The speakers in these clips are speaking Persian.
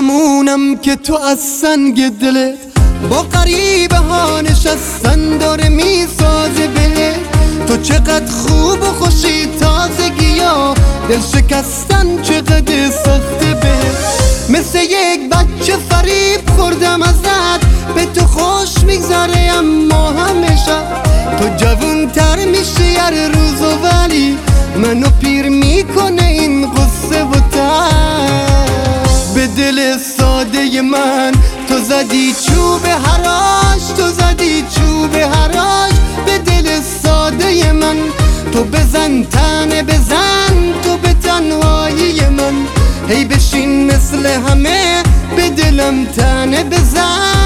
همونم که تو از سنگ دلت با غریبه ها نشستن داره میسازه بهت. تو چقدر خوب و خوشی تازگی ها دل شکستن چقدر سخته بهت. مثل یک بچه فریب خوردم ازت، به تو خوش میگذره اما همیشه تو جوون تر میشی هر روز و ولی منو پیر میکنه این قصه و تر. به دل ساده من تو زدی چوب حراج، تو زدی چوب حراج به دل ساده من. تو بزن تنه بزن تو به تنهایی من، هی بشین مثل همه به دلم تنه بزن.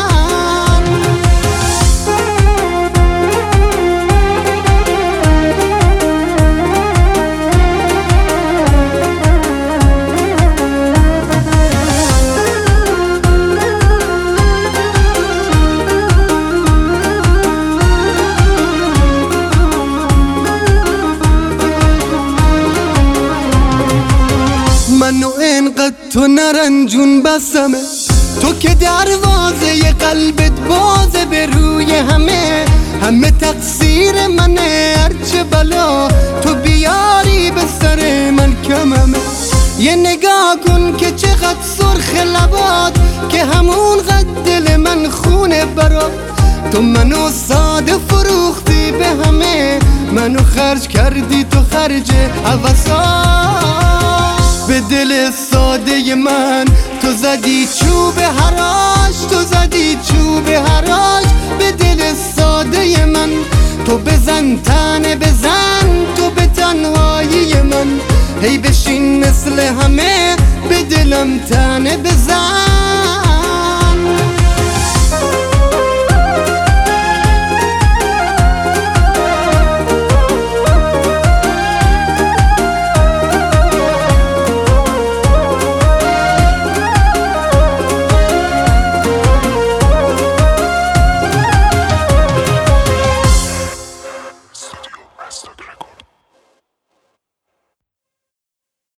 منو اینقدر تو نرنجون بسمه، تو که دروازه قلبت بازه به روی همه تقصیر منه. هرچه بلا تو بیاری به سر من کممه. یه نگاه کن که چقدر سرخ لبات که همون قد دل من خونه برات. تو منو ساده فروختی به همه، منو خرج کردی تو خرج حوثات. به دل ساده من تو زدی چوب حراج، تو زدی چوب حراج به دل ساده من. تو بزن تنه بزن تو به تنهایی من، هی بشین مثل همه به دلم تنه بزن.